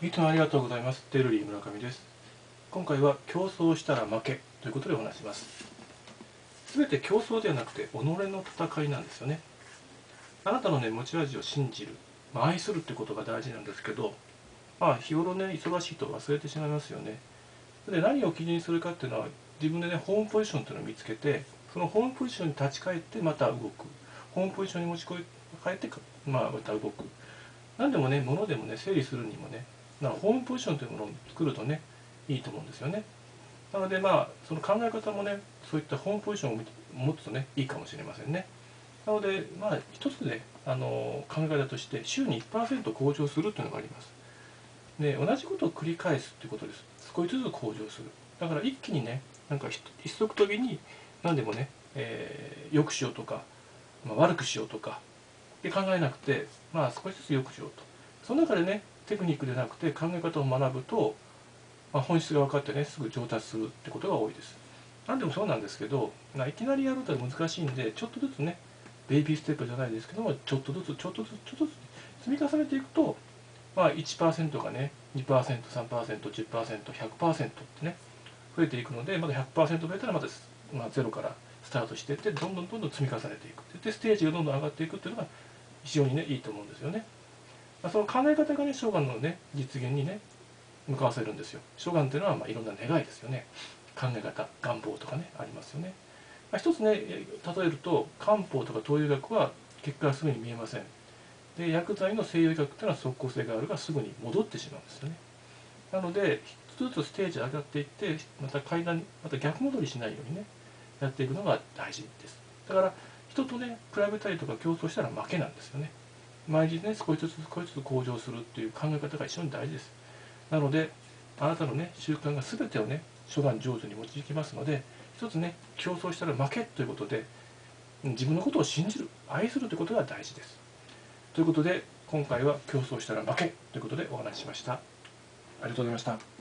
いつもありがとうございます。テルリー村上です。今回は競争したら負けということでお話します。すべて競争ではなくて己の戦いなんですよね。あなたのね、持ち味を信じる、愛するってことが大事なんですけど、日頃ね、忙しいと忘れてしまいますよね。で、何を基準にするかっていうのは、自分でね、ホームポジションっていうのを見つけて、そのホームポジションに立ち返ってまた動く。ホームポジションに持ち帰ってまた動く。何でもね、物でもね、整理するにもね、ホームポジションというものを作るとね、いいと思うんですよね。なのでその考え方もね、そういったホームポジションを持つとね、いいかもしれませんね。なので、一つね、考え方として、週に1%向上するというのがあります。で、同じことを繰り返すということです。少しずつ向上する。だから一気にね、一足飛びに何でもね、良くしようとか、悪くしようとか、で考えなくて、少しずつ良くしようと。その中でね、テクニックでなくて考え方を学ぶと、本質が分かってね、すぐ上達するってことが多いです。何でもそうなんですけど、いきなりやると難しいんで、ちょっとずつね、ベイビーステップじゃないですけども、ちょっとずつ、ちょっとずつ、ちょっとずつ積み重ねていくと、1%がね、2%、3%、10%、100%ってね、増えていくので、まだ100%増えたらまた、ゼロからスタートしていって、どんどんどんどん積み重ねていく。で、ステージがどんどん上がっていくっていうのが非常にね、いいと思うんですよね。その考え方がね、諸願のね、実現にね、向かわせるんですよ。諸願っていうのは、いろんな願いですよね。考え方、願望とかね、ありますよね。一つね、例えると、漢方とか東洋医学は結果がすぐに見えません。で、薬剤の西洋医学っていうのは即効性があるがすぐに戻ってしまうんですよね。なので、一つずつステージ上がっていって、また階段に、また逆戻りしないようにね、やっていくのが大事です。だから、人とね、比べたりとか競争したら負けなんですよね。毎日ね、少しずつ少しずつ向上するっていう考え方が非常に大事です。なので、あなたのね、習慣が全てをね、初願上手に導きますので、一つね、競争したら負けということで、自分のことを信じる、愛するということが大事です。ということで、今回は競争したら負けということでお話ししました。ありがとうございました。